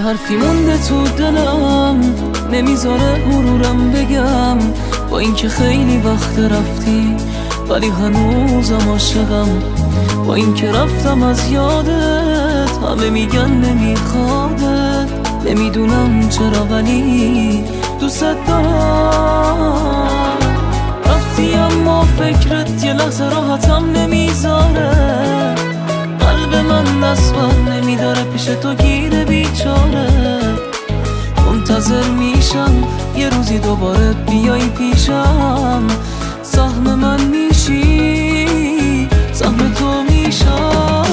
حرفی مونده تو دلم نمیذاره غرورم بگم، با اینکه خیلی وقت رفتی ولی هنوزم عاشقم. با اینکه رفتم از یادت همه میگن نمیخوادت، نمیدونم چرا ولی دوست دارم. رفتی اما فکرت یه لحظه راحتم نمیذاره، قلب من دست بر نمیداره پیش تو گیره بیچاره. منتظر میشم یه روزی دوباره بیای پیشم، سهم من میشی سهم تو میشم.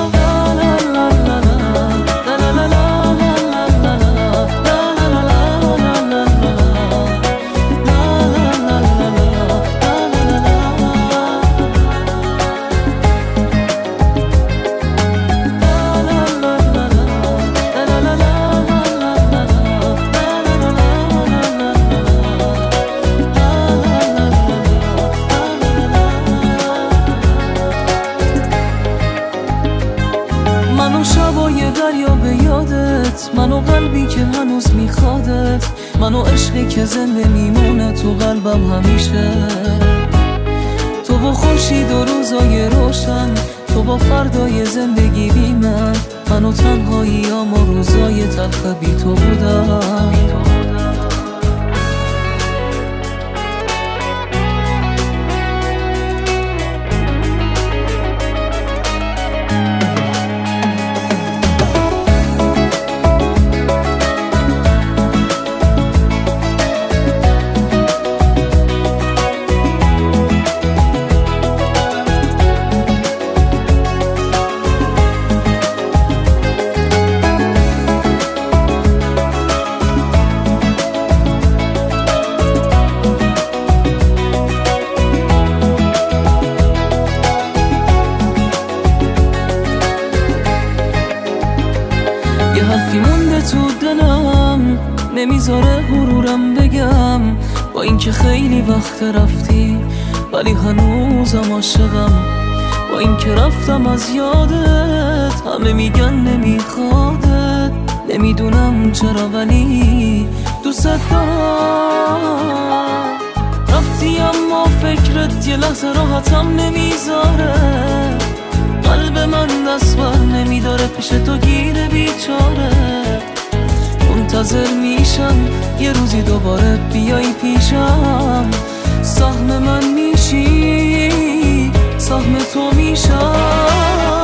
منو شبای دریا به یادت، منو قلبی که هنوز میخوادت، منو عشقی که زنده میمونه تو قلبم همیشه. تو با خورشید و روزای روشن، تو با فردای زندگی بی منو تنهاییام و روزای تلخ بی تو بودم. یه حرفی مونده تو دلم نمیذاره غرورم بگم، با اینکه خیلی وقت رفتی ولی هنوزم عاشقم. با اینکه رفتم از یادت همه میگن نمیخوادت، نمیدونم چرا ولی دوست دارم. رفتی اما فکرت یه لحظه راحتم نمیذاره، قلب من دست بر نمیداره پیش تو گیره بیچاره. منتظر میشم یه روزی دوباره بیای پیشم، سهم من میشی سهم تو میشم.